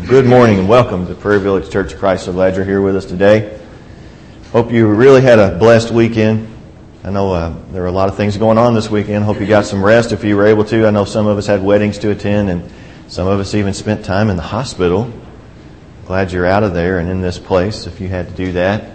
Good morning and welcome to Prairie Village Church of Christ. So glad you're here with us today. Hope you really had a blessed weekend. I know there were a lot of things going on this weekend. Hope you got some rest if you were able to. I know some of us had weddings to attend and some of us even spent time in the hospital. Glad you're out of there and in this place if you had to do that.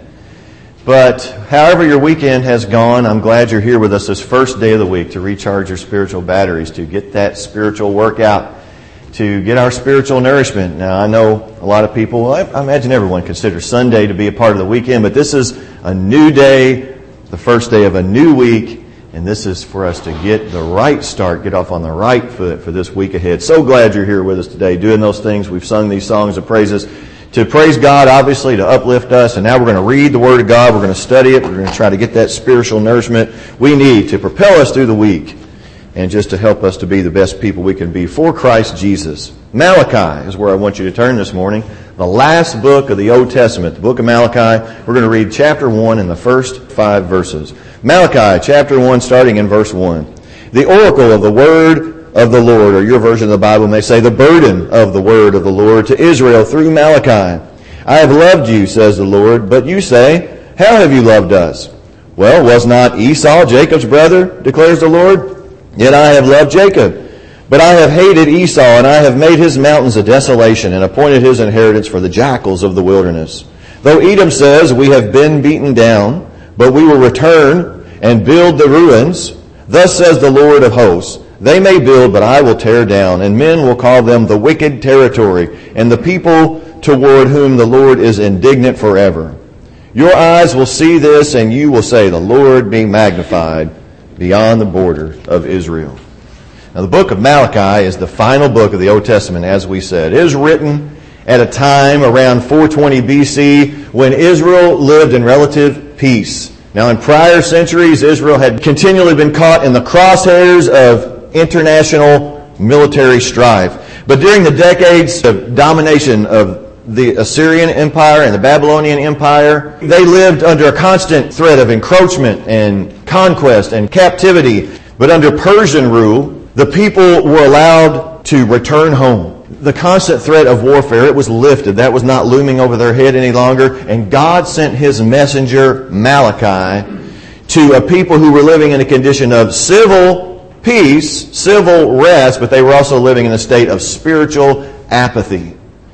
But however your weekend has gone, I'm glad you're here with us this first day of the week to recharge your spiritual batteries, to get that spiritual workout, to get our spiritual nourishment. Now, I know a lot of people, I imagine everyone considers Sunday to be a part of the weekend, but this is a new day, the first day of a new week, and this is for us to get the right start, get off on the right foot for this week ahead. So glad you're here with us today, doing those things. We've sung these songs of praises to praise God, obviously, to uplift us, and now we're going to read the Word of God, we're going to study it, we're going to try to get that spiritual nourishment we need to propel us through the week and just to help us to be the best people we can be for Christ Jesus. Malachi is where I want you to turn this morning. The last book of the Old Testament, the book of Malachi. We're going to read chapter 1 and the first 5 verses. Malachi, chapter 1, starting in verse 1. The oracle of the word of the Lord, or your version of the Bible may say, the burden of the word of the Lord to Israel through Malachi. I have loved you, says the Lord, but you say, how have you loved us? Well, was not Esau Jacob's brother, declares the Lord? Yet I have loved Jacob. But I have hated Esau, and I have made his mountains a desolation, and appointed his inheritance for the jackals of the wilderness. Though Edom says, we have been beaten down, but we will return and build the ruins. Thus says the Lord of hosts, they may build, but I will tear down, and men will call them the wicked territory, and the people toward whom the Lord is indignant forever. Your eyes will see this, and you will say, the Lord be magnified beyond the border of Israel. Now, the book of Malachi is the final book of the Old Testament, as we said. It is written at a time around 420 BC when Israel lived in relative peace. Now, in prior centuries, Israel had continually been caught in the crosshairs of international military strife. But during the decades of domination of the Assyrian Empire and the Babylonian Empire, they lived under a constant threat of encroachment and conquest and captivity. But under Persian rule, the people were allowed to return home. The constant threat of warfare, it was lifted. That was not looming over their head any longer. And God sent His messenger, Malachi, to a people who were living in a condition of civil peace, civil rest, but they were also living in a state of spiritual apathy.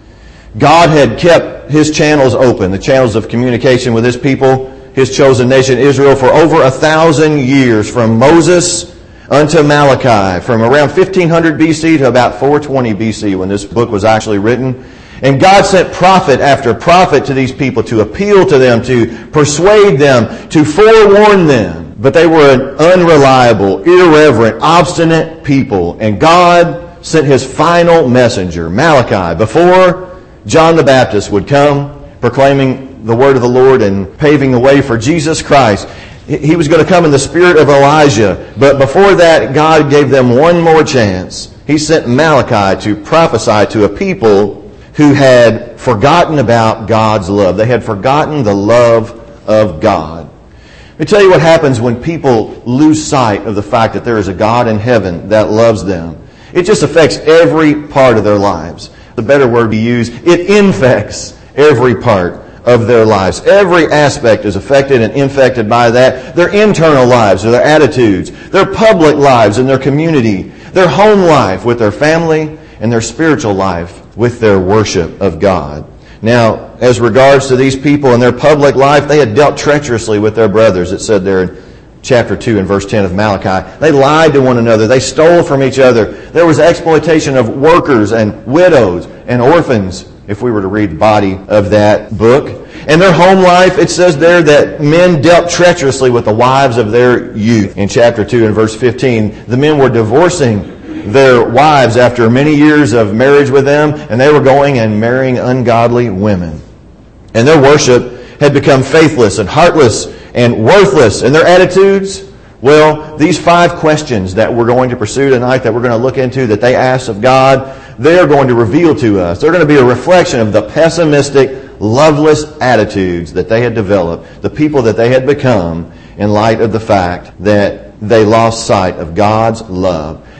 God had kept His channels open, the channels of communication with His people, His chosen nation, Israel, for over 1,000 years, from Moses unto Malachi, from around 1500 BC to about 420 BC when this book was actually written. And God sent prophet after prophet to these people to appeal to them, to persuade them, to forewarn them. But they were an unreliable, irreverent, obstinate people. And God sent His final messenger, Malachi, before John the Baptist would come, proclaiming the word of the Lord and paving the way for Jesus Christ. He was going to come in the spirit of Elijah. But before that, God gave them one more chance. He sent Malachi to prophesy to a people who had forgotten about God's love. They had forgotten the love of God. Let me tell you what happens when people lose sight of the fact that there is a God in heaven that loves them. It just affects every part of their lives. The better word to use, it infects every part of their lives. Every aspect is affected and infected by that. Their internal lives, their attitudes, their public lives in their community, their home life with their family, and their spiritual life with their worship of God. Now, as regards to these people and their public life, they had dealt treacherously with their brothers. It said there in chapter 2 and verse 10 of Malachi. They lied to one another. They stole from each other. There was exploitation of workers and widows and orphans, if we were to read the body of that book. And their home life, it says there that men dealt treacherously with the wives of their youth. In chapter 2 and verse 15, the men were divorcing their wives after many years of marriage with them, and they were going and marrying ungodly women. And their worship had become faithless and heartless and worthless. And their attitudes, well, these 5 questions that we're going to pursue tonight, that we're going to look into, that they asked of God, they are going to reveal to us. They're going to be a reflection of the pessimistic, loveless attitudes that they had developed, the people that they had become in light of the fact that they lost sight of God's love.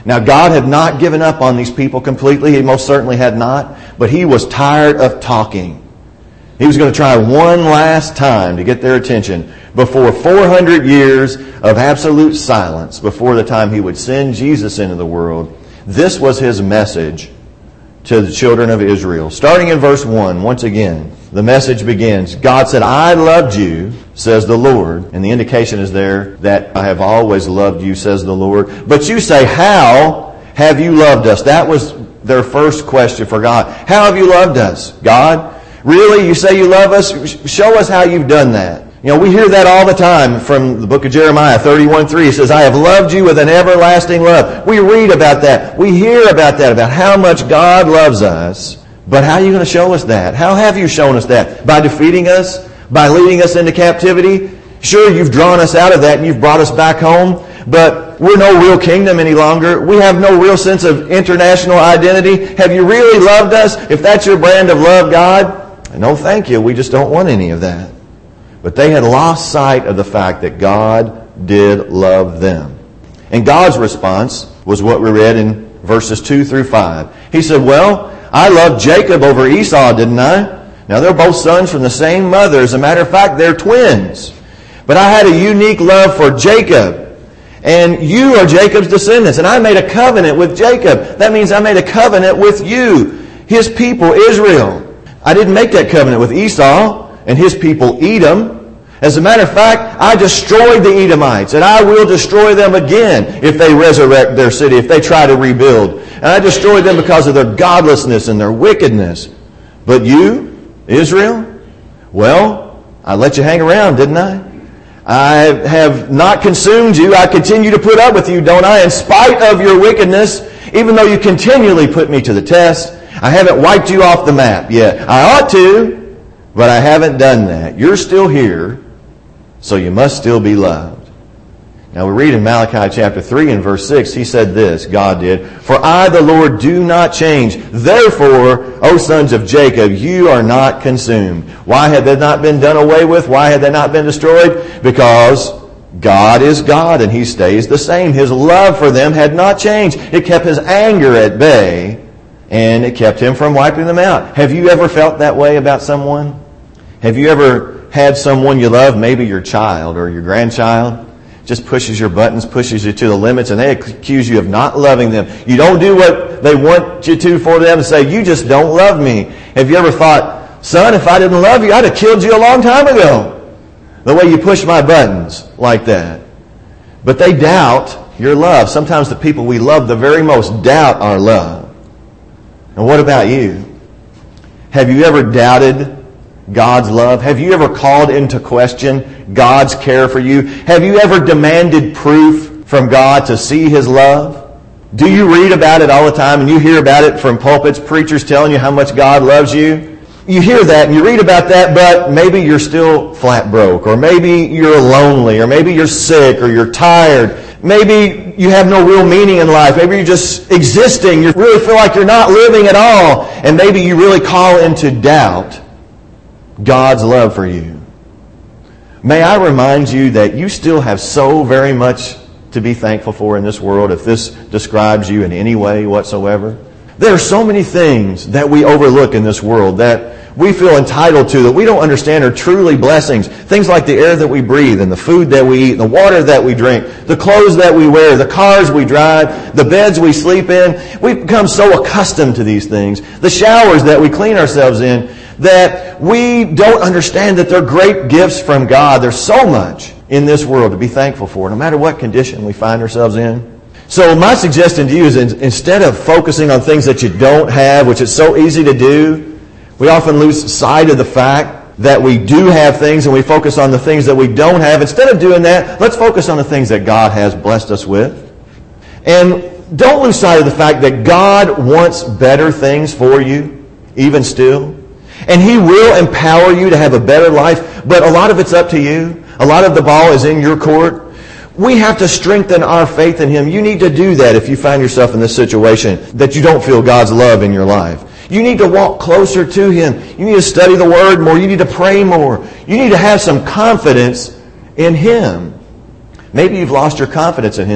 Now, God had not given up on these people completely. He most certainly had not. But He was tired of talking. He was going to try one last time to get their attention before 400 years of absolute silence, before the time He would send Jesus into the world. This was His message to the children of Israel. Starting in verse 1, once again, the message begins. God said, I loved you, says the Lord. And the indication is there that I have always loved you, says the Lord. But you say, how have you loved us? That was their first question for God. How have you loved us, God? Really? You say you love us? Show us how you've done that. You know, we hear that all the time from the book of Jeremiah 31:3. It says, I have loved you with an everlasting love. We read about that. We hear about that, about how much God loves us. But how are you going to show us that? How have you shown us that? By defeating us? By leading us into captivity? Sure, you've drawn us out of that and you've brought us back home. But we're no real kingdom any longer. We have no real sense of international identity. Have you really loved us? If that's your brand of love, God, no thank you. We just don't want any of that. But they had lost sight of the fact that God did love them. And God's response was what we read in verses 2 through 5. He said, well, I loved Jacob over Esau, didn't I? Now, they're both sons from the same mother. As a matter of fact, they're twins. But I had a unique love for Jacob. And you are Jacob's descendants. And I made a covenant with Jacob. That means I made a covenant with you, his people, Israel. I didn't make that covenant with Esau and his people, Edom. As a matter of fact, I destroyed the Edomites, and I will destroy them again if they resurrect their city, if they try to rebuild. And I destroyed them because of their godlessness and their wickedness. But you, Israel, well, I let you hang around, didn't I? I have not consumed you. I continue to put up with you, don't I? In spite of your wickedness, even though you continually put me to the test, I haven't wiped you off the map yet. I ought to, but I haven't done that. You're still here, so you must still be loved. Now we read in Malachi chapter 3 and verse 6, He said this, God did, For I, the Lord, do not change. Therefore, O sons of Jacob, you are not consumed. Why had they not been done away with? Why had they not been destroyed? Because God is God and He stays the same. His love for them had not changed. It kept His anger at bay. And it kept Him from wiping them out. Have you ever felt that way about someone? Have you ever had someone you love, maybe your child or your grandchild, just pushes your buttons, pushes you to the limits, and they accuse you of not loving them? You don't do what they want you to for them and say, you just don't love me. Have you ever thought, son, if I didn't love you, I'd have killed you a long time ago. The way you push my buttons like that. But they doubt your love. Sometimes the people we love the very most doubt our love. And what about you? Have you ever doubted God's love? Have you ever called into question God's care for you? Have you ever demanded proof from God to see His love? Do you read about it all the time and you hear about it from pulpits, preachers telling you how much God loves you? You hear that and you read about that, but maybe you're still flat broke, or maybe you're lonely, or maybe you're sick, or you're tired. Maybe you have no real meaning in life. Maybe you're just existing. You really feel like you're not living at all. And maybe you really call into doubt God's love for you. May I remind you that you still have so very much to be thankful for in this world, if this describes you in any way whatsoever. There are so many things that we overlook in this world that we feel entitled to, that we don't understand are truly blessings. Things like the air that we breathe and the food that we eat, the water that we drink, the clothes that we wear, the cars we drive, the beds we sleep in. We've become so accustomed to these things. The showers that we clean ourselves in, that we don't understand that they're great gifts from God. There's so much in this world to be thankful for, no matter what condition we find ourselves in. So my suggestion to you is, instead of focusing on things that you don't have, which is so easy to do, we often lose sight of the fact that we do have things and we focus on the things that we don't have. Instead of doing that, let's focus on the things that God has blessed us with. And don't lose sight of the fact that God wants better things for you, even still. And He will empower you to have a better life, but a lot of it's up to you. A lot of the ball is in your court. We have to strengthen our faith in Him. You need to do that if you find yourself in this situation that you don't feel God's love in your life. You need to walk closer to Him. You need to study the Word more. You need to pray more. You need to have some confidence in Him. Maybe you've lost your confidence in Him.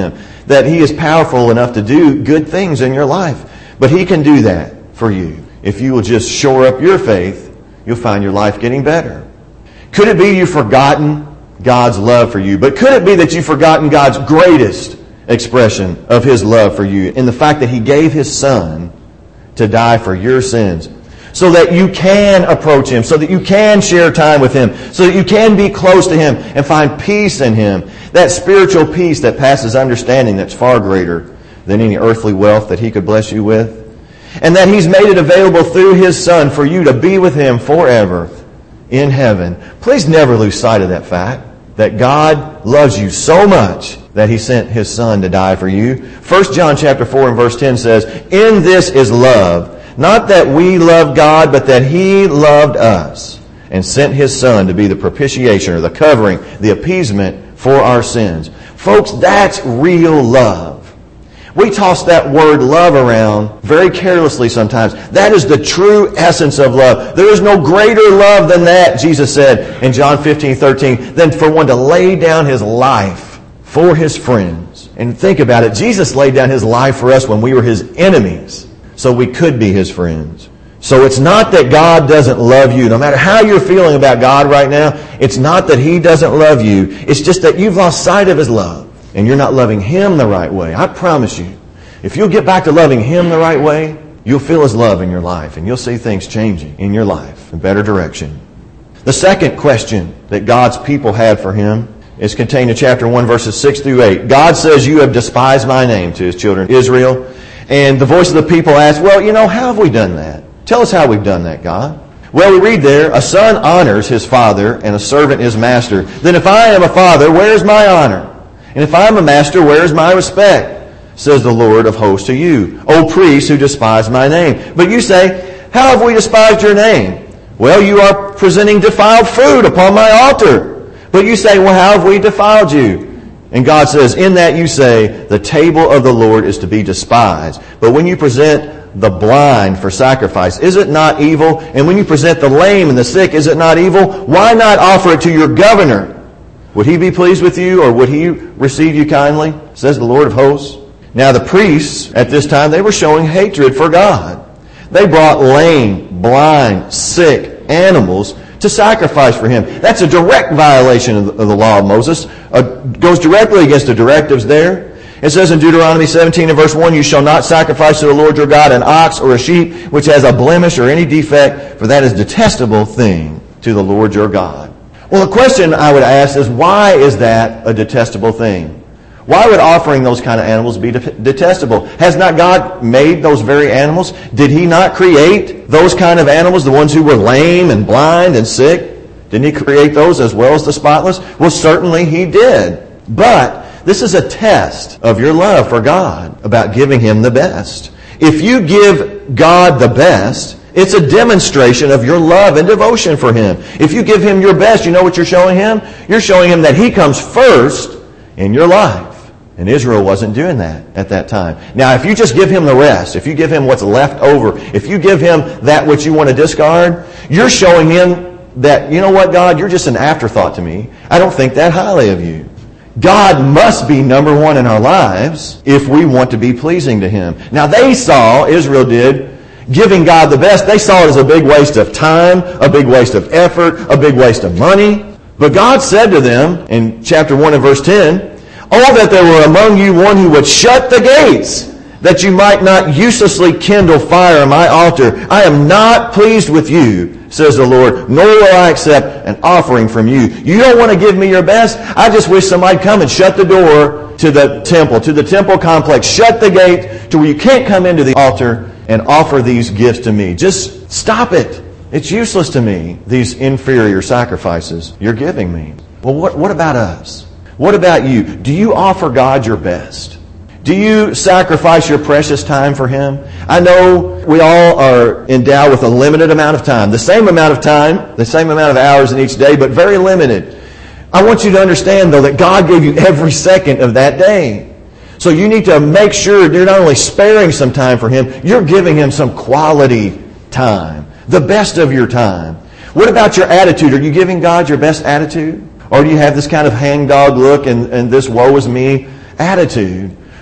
that He is powerful enough to do good things in your life. But He can do that for you. If you will just shore up your faith, you'll find your life getting better. Could it be you've forgotten God's love for you? But could it be that you've forgotten God's greatest expression of His love for you in the fact that He gave His Son to die for your sins so that you can approach Him, so that you can share time with Him, so that you can be close to Him and find peace in Him, that spiritual peace that passes understanding that's far greater than any earthly wealth that He could bless you with, and that He's made it available through His Son for you to be with Him forever in heaven. Please never lose sight of that fact, that God loves you so much that He sent His Son to die for you. 1 John chapter 4 and verse 10 says, "In this is love, not that we loved God, but that He loved us and sent His Son to be the propitiation or the covering, the appeasement for our sins." Folks, that's real love. We toss that word love around very carelessly sometimes. That is the true essence of love. There is no greater love than that, Jesus said in John 15:13, than for one to lay down his life for his friends. And think about it. Jesus laid down His life for us when we were His enemies, so we could be His friends. So it's not that God doesn't love you. No matter how you're feeling about God right now, it's not that He doesn't love you. It's just that you've lost sight of His love. And you're not loving Him the right way. I promise you, if you'll get back to loving Him the right way, you'll feel His love in your life, and you'll see things changing in your life in a better direction. The second question that God's people had for Him is contained in chapter 1, verses 6 through 8. God says, "You have despised my name," to His children Israel. And the voice of the people asks, "Well, how have we done that? Tell us how we've done that, God." Well, we read there, "A son honors his father, and a servant his master. Then if I am a father, where is my honor? And if I am a master, where is my respect? Says the Lord of hosts to you, O priests who despise my name." But you say, "How have we despised your name?" "Well, you are presenting defiled food upon my altar." But you say, "Well, how have we defiled you?" And God says, "In that you say, the table of the Lord is to be despised. But when you present the blind for sacrifice, is it not evil? And when you present the lame and the sick, is it not evil? Why not offer it to your governor? Would he be pleased with you, or would he receive you kindly? Says the Lord of hosts. Now the priests at this time, they were showing hatred for God. They brought lame, blind, sick animals to sacrifice for Him. That's a direct violation of the law of Moses. Goes directly against the directives there. It says in Deuteronomy 17 and verse 1, "You shall not sacrifice to the Lord your God an ox or a sheep which has a blemish or any defect, for that is a detestable thing to the Lord your God." Well, the question I would ask is, why is that a detestable thing? Why would offering those kind of animals be detestable? Has not God made those very animals? Did He not create those kind of animals, the ones who were lame and blind and sick? Didn't He create those as well as the spotless? Well, certainly He did. But this is a test of your love for God about giving Him the best. If you give God the best, it's a demonstration of your love and devotion for Him. If you give Him your best, you know what you're showing Him? You're showing Him that He comes first in your life. And Israel wasn't doing that at that time. Now, if you just give Him the rest, if you give Him what's left over, if you give Him that which you want to discard, you're showing Him that, you know what, God, you're just an afterthought to me. I don't think that highly of you. God must be number one in our lives if we want to be pleasing to Him. Now, Israel did, giving God the best, they saw it as a big waste of time, a big waste of effort, a big waste of money. But God said to them in chapter 1 and verse 10, "Oh, that there were among you one who would shut the gates, that you might not uselessly kindle fire on my altar. I am not pleased with you, says the Lord, nor will I accept an offering from you." You don't want to give me your best? I just wish somebody'd come and shut the door to the temple complex. Shut the gate to where you can't come into the altar and offer these gifts to me. Just stop it. It's useless to me, these inferior sacrifices you're giving me. Well, what about us? What about you? Do you offer God your best? Do you sacrifice your precious time for Him? I know we all are endowed with a limited amount of time. The same amount of time, the same amount of hours in each day, but very limited. I want you to understand, though, that God gave you every second of that day. So you need to make sure you're not only sparing some time for Him, you're giving Him some quality time. The best of your time. What about your attitude? Are you giving God your best attitude? Or do you have this kind of hangdog look and this woe is me attitude?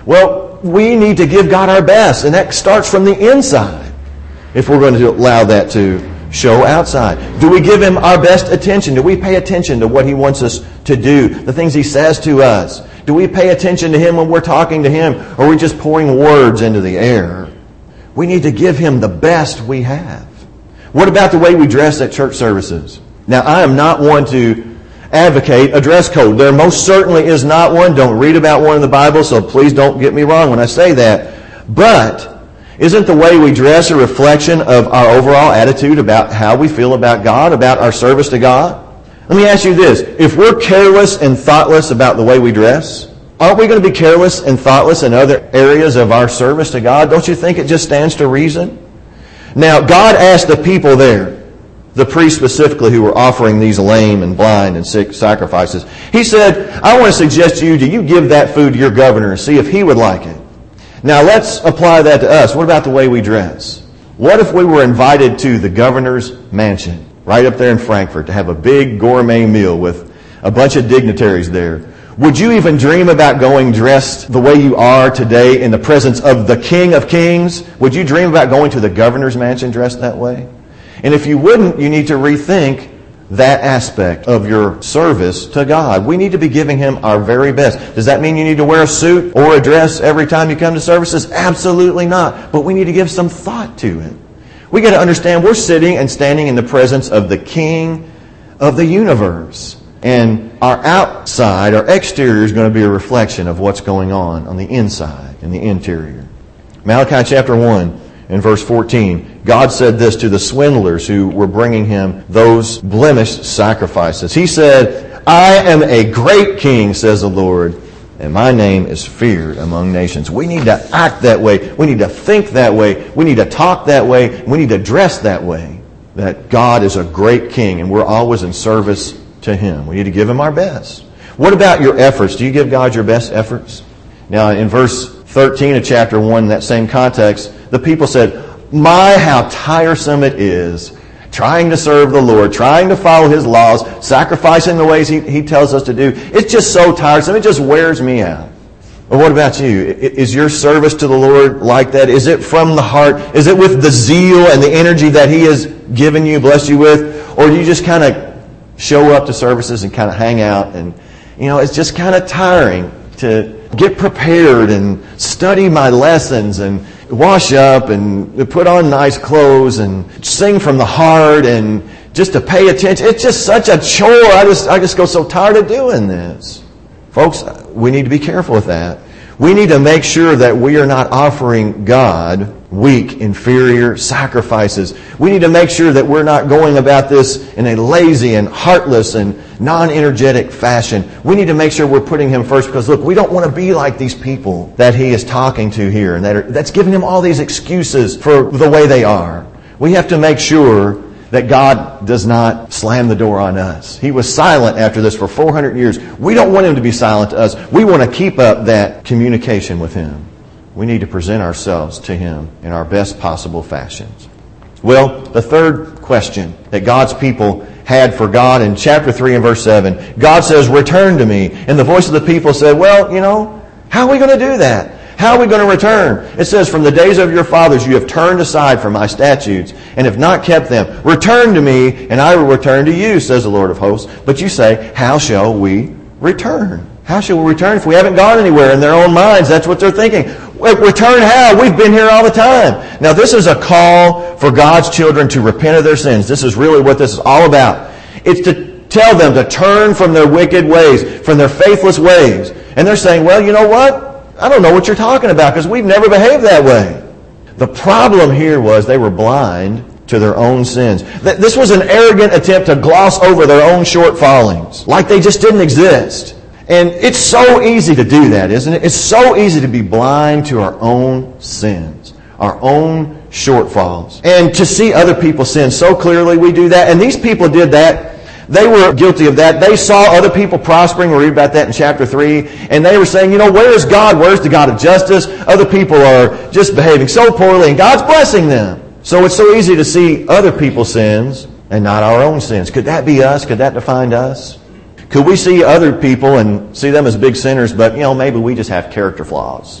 Well, we need to give God our best, and that starts from the inside if we're going to allow that to show outside. Do we give Him our best attention? Do we pay attention to what He wants us to do, the things He says to us? Do we pay attention to Him when we're talking to Him, or are we just pouring words into the air? We need to give Him the best we have. What about the way we dress at church services? Now, I am not one to advocate a dress code. There most certainly is not one. Don't read about one in the Bible, so please don't get me wrong when I say that. But isn't the way we dress a reflection of our overall attitude about how we feel about God, about our service to God? Let me ask you this. If we're careless and thoughtless about the way we dress, aren't we going to be careless and thoughtless in other areas of our service to God? Don't you think it just stands to reason? Now, God asked the people there, the priests specifically who were offering these lame and blind and sick sacrifices, He said, I want to suggest to you, do you give that food to your governor and see if he would like it? Now, let's apply that to us. What about the way we dress? What if we were invited to the governor's mansion right up there in Frankfurt to have a big gourmet meal with a bunch of dignitaries there? Would you even dream about going dressed the way you are today in the presence of the King of Kings? Would you dream about going to the governor's mansion dressed that way? And if you wouldn't, you need to rethink that aspect of your service to God. We need to be giving Him our very best. Does that mean you need to wear a suit or a dress every time you come to services? Absolutely not. But we need to give some thought to it. We got to understand we're sitting and standing in the presence of the King of the universe. And our outside, our exterior is going to be a reflection of what's going on the inside, in the interior. Malachi chapter 1 and verse 14, God said this to the swindlers who were bringing Him those blemished sacrifices. He said, I am a great king, says the Lord, and my name is feared among nations. We need to act that way. We need to think that way. We need to talk that way. We need to dress that way. That God is a great king and we're always in service to Him. We need to give Him our best. What about your efforts? Do you give God your best efforts? Now, in verse 13 of chapter 1, in that same context, the people said, my, how tiresome it is trying to serve the Lord, trying to follow His laws, sacrificing the ways He tells us to do. It's just so tiresome. It just wears me out. Well, what about you? Is your service to the Lord like that? Is it from the heart? Is it with the zeal and the energy that He has given you, blessed you with? Or do you just kind of show up to services and kind of hang out? And, it's just kind of tiring to get prepared and study my lessons and wash up and put on nice clothes and sing from the heart and just to pay attention. It's just such a chore. I just go so tired of doing this. Folks, we need to be careful with that. We need to make sure that we are not offering God weak, inferior sacrifices. We need to make sure that we're not going about this in a lazy and heartless and non-energetic fashion. We need to make sure we're putting Him first because, look, we don't want to be like these people that He is talking to here and that's giving Him all these excuses for the way they are. We have to make sure that God does not slam the door on us. He was silent after this for 400 years. We don't want Him to be silent to us. We want to keep up that communication with Him. We need to present ourselves to Him in our best possible fashions. Well, the third question that God's people had for God in chapter 3 and verse 7, God says, return to me. And the voice of the people said, well, how are we going to do that? How are we going to return? It says, from the days of your fathers you have turned aside from my statutes and have not kept them. Return to me, and I will return to you, says the Lord of hosts. But you say, how shall we return? How shall we return if we haven't gone anywhere? In their own minds, that's what they're thinking. Return how? We've been here all the time. Now, this is a call for God's children to repent of their sins. This is really what this is all about. It's to tell them to turn from their wicked ways, from their faithless ways. And they're saying, well, you know what? I don't know what you're talking about because we've never behaved that way. The problem here was they were blind to their own sins. This was an arrogant attempt to gloss over their own shortfallings, like they just didn't exist. And it's so easy to do that, isn't it? It's so easy to be blind to our own sins, our own shortfalls. And to see other people's sins so clearly, we do that. And these people did that. They were guilty of that. They saw other people prospering. We read about that in chapter 3. And they were saying, where's God? Where's the God of justice? Other people are just behaving so poorly, and God's blessing them. So it's so easy to see other people's sins and not our own sins. Could that be us? Could that define us? Could we see other people and see them as big sinners, but, maybe we just have character flaws?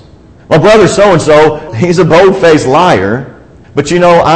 Well, brother so-and-so, he's a bold-faced liar. But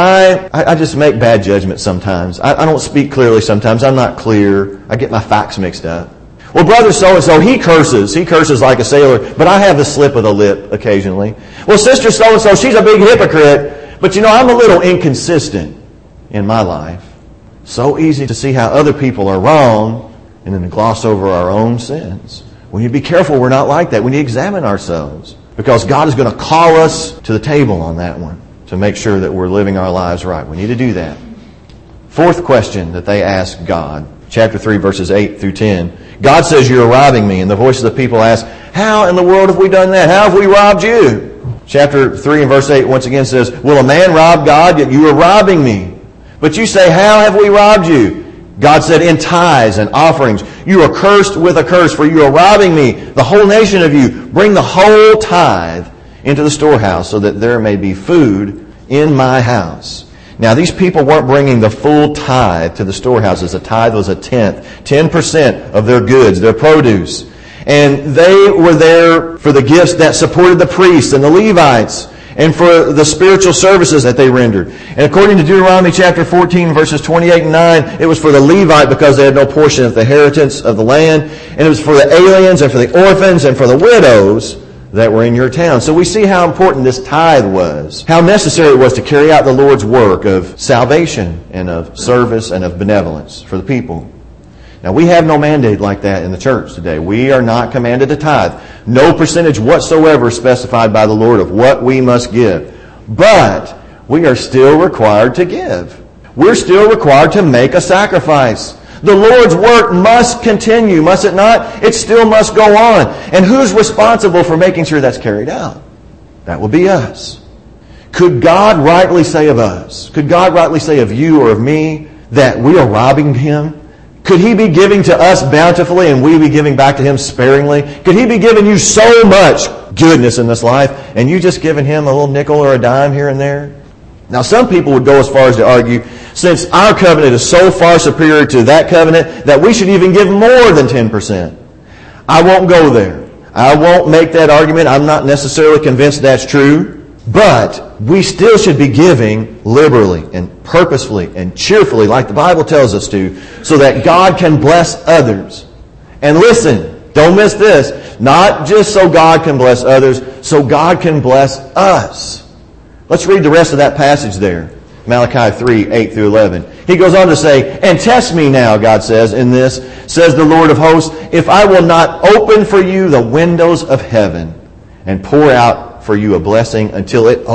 I just make bad judgments sometimes. I don't speak clearly sometimes. I'm not clear. I get my facts mixed up. Well, brother so-and-so, he curses. He curses like a sailor. But I have the slip of the lip occasionally. Well, sister so-and-so, she's a big hypocrite. But I'm a little inconsistent in my life. So easy to see how other people are wrong and then to gloss over our own sins. We need to be careful we're not like that. We need to examine ourselves. Because God is going to call us to the table on that one to make sure that we're living our lives right. We need to do that. Fourth question that they ask God, chapter 3, verses 8 through 10. God says, you're robbing me. And the voice of the people ask, how in the world have we done that? How have we robbed you? Chapter 3 and verse 8 once again says, will a man rob God? Yet you are robbing me. But you say, how have we robbed you? God said, in tithes and offerings. You are cursed with a curse, for you are robbing me, the whole nation of you. Bring the whole tithe into the storehouse, so that there may be food in my house. Now, these people weren't bringing the full tithe to the storehouses. A tithe was a tenth, 10% of their goods, their produce. And they were there for the gifts that supported the priests and the Levites, and for the spiritual services that they rendered. And according to Deuteronomy chapter 14, verses 28 and 9, it was for the Levite because they had no portion of the inheritance of the land. And it was for the aliens and for the orphans and for the widows that were in your town. So we see how important this tithe was, how necessary it was to carry out the Lord's work of salvation and of service and of benevolence for the people. Now, we have no mandate like that in the church today. We are not commanded to tithe. No percentage whatsoever specified by the Lord of what we must give. But we are still required to give. We're still required to make a sacrifice. The Lord's work must continue, must it not? It still must go on. And who's responsible for making sure that's carried out? That will be us. Could God rightly say of us, could God rightly say of you or of me that we are robbing Him? Could He be giving to us bountifully and we be giving back to Him sparingly? Could He be giving you so much goodness in this life and you just giving Him a little nickel or a dime here and there? Now, some people would go as far as to argue, since our covenant is so far superior to that covenant, that we should even give more than 10%. I won't go there. I won't make that argument. I'm not necessarily convinced that's true. But we still should be giving liberally and purposefully and cheerfully, like the Bible tells us to, so that God can bless others. And listen, don't miss this. Not just so God can bless others, so God can bless us. Let's read the rest of that passage there. Malachi 3, 8 through 11. He goes on to say, and test me now, God says, in this, says the Lord of hosts, if I will not open for you the windows of heaven and pour out for you a blessing until it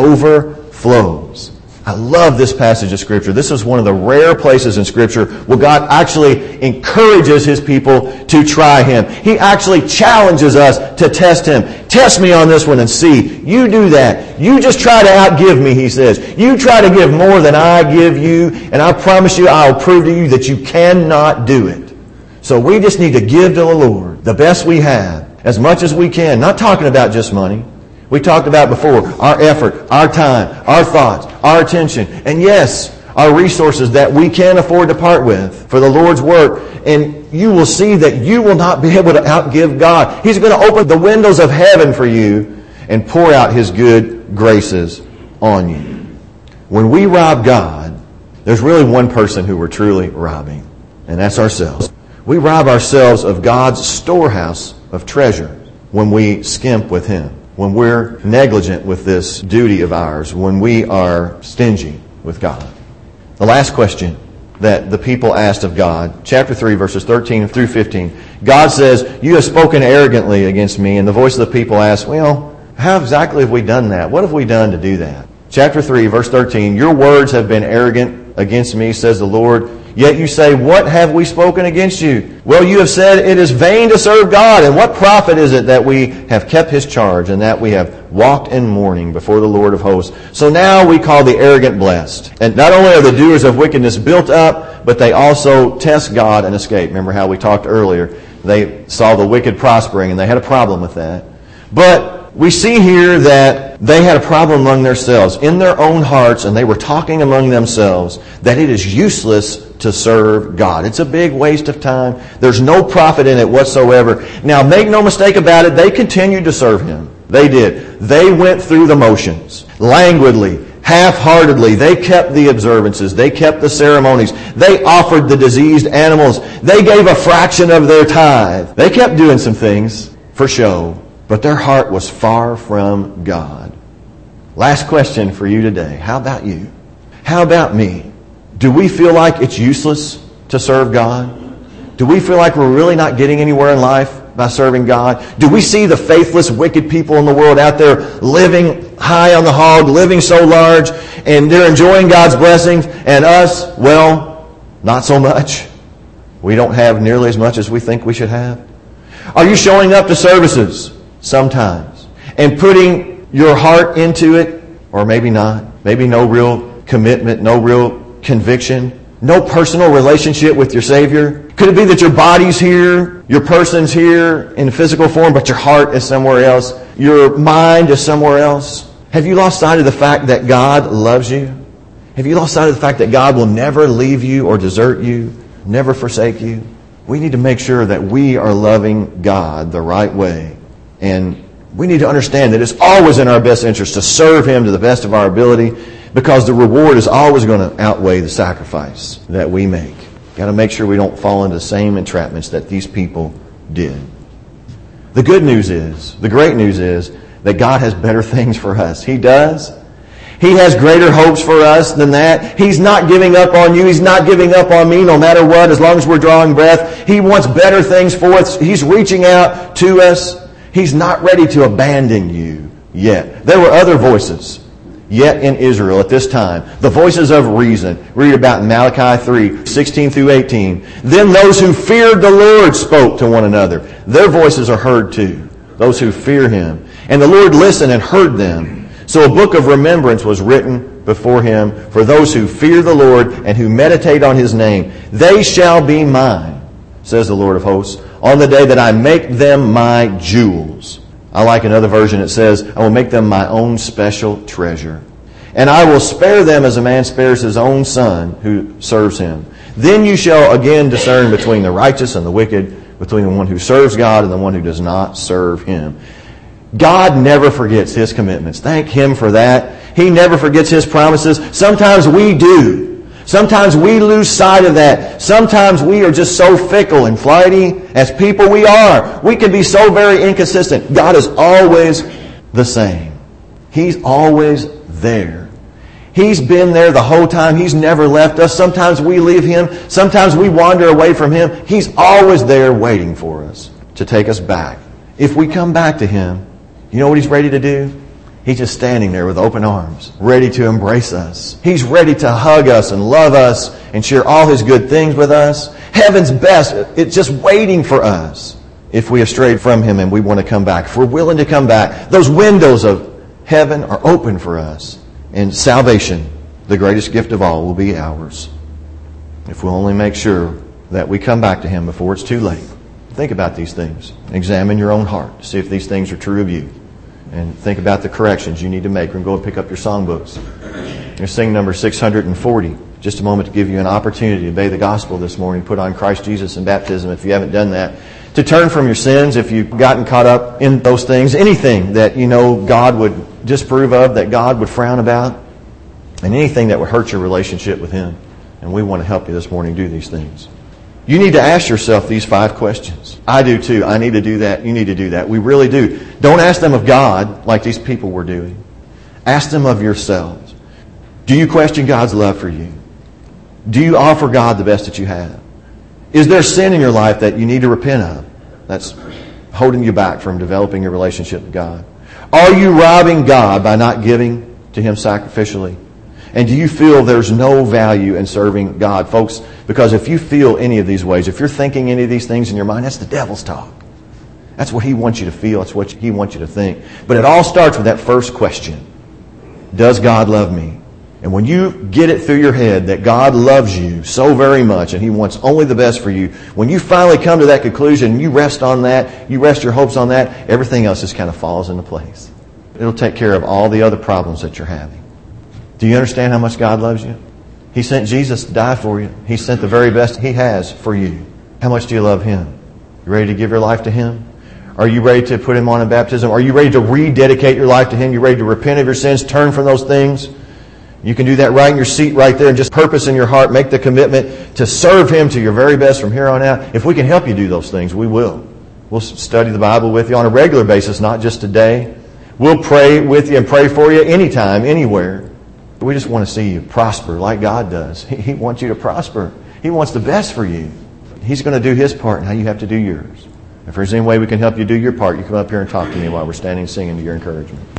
overflows. I love this passage of Scripture. This is one of the rare places in Scripture where God actually encourages His people to try Him. He actually challenges us to test Him. Test me on this one and see. You do that. You just try to outgive me, He says. You try to give more than I give you, and I promise you I'll prove to you that you cannot do it. So we just need to give to the Lord the best we have, as much as we can. Not talking about just money. We talked about before, our effort, our time, our thoughts, our attention, and yes, our resources that we can afford to part with for the Lord's work. And you will see that you will not be able to outgive God. He's going to open the windows of heaven for you and pour out His good graces on you. When we rob God, there's really one person who we're truly robbing, and that's ourselves. We rob ourselves of God's storehouse of treasure when we skimp with Him. When we're negligent with this duty of ours, when we are stingy with God. The last question that the people asked of God, chapter 3, verses 13 through 15. God says, you have spoken arrogantly against me. And the voice of the people asked, well, how exactly have we done that? What have we done to do that? Chapter 3, verse 13, your words have been arrogant against me, says the Lord. Yet you say, what have we spoken against you? Well, you have said it is vain to serve God. And what profit is it that we have kept His charge and that we have walked in mourning before the Lord of hosts? So now we call the arrogant blessed. And not only are the doers of wickedness built up, but they also test God and escape. Remember how we talked earlier. They saw the wicked prospering and they had a problem with that. But we see here that they had a problem among themselves, in their own hearts, and they were talking among themselves that it is useless to serve God. It's a big waste of time. There's no profit in it whatsoever. Now, make no mistake about it, they continued to serve Him. They did. They went through the motions, languidly, half-heartedly. They kept the observances. They kept the ceremonies. They offered the diseased animals. They gave a fraction of their tithe. They kept doing some things for show, but their heart was far from God. Last question for you today. How about you? How about me? Do we feel like it's useless to serve God? Do we feel like we're really not getting anywhere in life by serving God? Do we see the faithless, wicked people in the world out there living high on the hog, living so large, and they're enjoying God's blessings, and us, well, not so much? We don't have nearly as much as we think we should have. Are you showing up to services sometimes and putting your heart into it, or maybe not? Maybe no real commitment, no real conviction, no personal relationship with your Savior? Could it be that your body's here, your person's here in physical form, but your heart is somewhere else? Your mind is somewhere else? Have you lost sight of the fact that God loves you? Have you lost sight of the fact that God will never leave you or desert you, never forsake you? We need to make sure that we are loving God the right way. And we need to understand that it's always in our best interest to serve Him to the best of our ability, because the reward is always going to outweigh the sacrifice that we make. Got to make sure we don't fall into the same entrapments that these people did. The good news is, the great news is, that God has better things for us. He does. He has greater hopes for us than that. He's not giving up on you. He's not giving up on me no matter what, as long as we're drawing breath. He wants better things for us. He's reaching out to us. He's not ready to abandon you yet. There were other voices yet in Israel at this time, the voices of reason. Read about in Malachi 3, 16 through 18. Then those who feared the Lord spoke to one another. Their voices are heard too, those who fear Him. And the Lord listened and heard them. So a book of remembrance was written before Him for those who fear the Lord and who meditate on His name. They shall be mine, says the Lord of hosts, on the day that I make them my jewels. I like another version. It says, I will make them my own special treasure. And I will spare them as a man spares his own son who serves him. Then you shall again discern between the righteous and the wicked, between the one who serves God and the one who does not serve Him. God never forgets His commitments. Thank Him for that. He never forgets His promises. Sometimes we do. Sometimes we lose sight of that. Sometimes we are just so fickle and flighty as people we are. We can be so very inconsistent. God is always the same. He's always there. He's been there the whole time. He's never left us. Sometimes we leave Him. Sometimes we wander away from Him. He's always there waiting for us to take us back. If we come back to Him, you know what He's ready to do? He's just standing there with open arms, ready to embrace us. He's ready to hug us and love us and share all His good things with us. Heaven's best, it's just waiting for us if we have strayed from Him and we want to come back. If we're willing to come back, those windows of heaven are open for us. And salvation, the greatest gift of all, will be ours if we'll only make sure that we come back to Him before it's too late. Think about these things. Examine your own heart to see if these things are true of you. And think about the corrections you need to make. We're going to go and pick up your songbooks. You're going to sing number 640. Just a moment to give you an opportunity to obey the gospel this morning. Put on Christ Jesus in baptism if you haven't done that. To turn from your sins if you've gotten caught up in those things. Anything that you know God would disapprove of, that God would frown about. And anything that would hurt your relationship with Him. And we want to help you this morning do these things. You need to ask yourself these 5 questions. I do too. I need to do that. You need to do that. We really do. Don't ask them of God like these people were doing. Ask them of yourselves. Do you question God's love for you? Do you offer God the best that you have? Is there sin in your life that you need to repent of that's holding you back from developing your relationship with God? Are you robbing God by not giving to Him sacrificially? And do you feel there's no value in serving God? Folks, because if you feel any of these ways, if you're thinking any of these things in your mind, that's the devil's talk. That's what he wants you to feel. That's what he wants you to think. But it all starts with that first question. Does God love me? And when you get it through your head that God loves you so very much and He wants only the best for you, when you finally come to that conclusion and you rest on that, you rest your hopes on that, everything else just kind of falls into place. It'll take care of all the other problems that you're having. Do you understand how much God loves you? He sent Jesus to die for you. He sent the very best He has for you. How much do you love Him? You ready to give your life to Him? Are you ready to put Him on in baptism? Are you ready to rededicate your life to Him? You ready to repent of your sins, turn from those things? You can do that right in your seat right there and just purpose in your heart, make the commitment to serve Him to your very best from here on out. If we can help you do those things, we will. We'll study the Bible with you on a regular basis, not just today. We'll pray with you and pray for you anytime, anywhere. We just want to see you prosper like God does. He wants you to prosper. He wants the best for you. He's going to do His part, and now you have to do yours. If there's any way we can help you do your part, you come up here and talk to me while we're standing singing to your encouragement.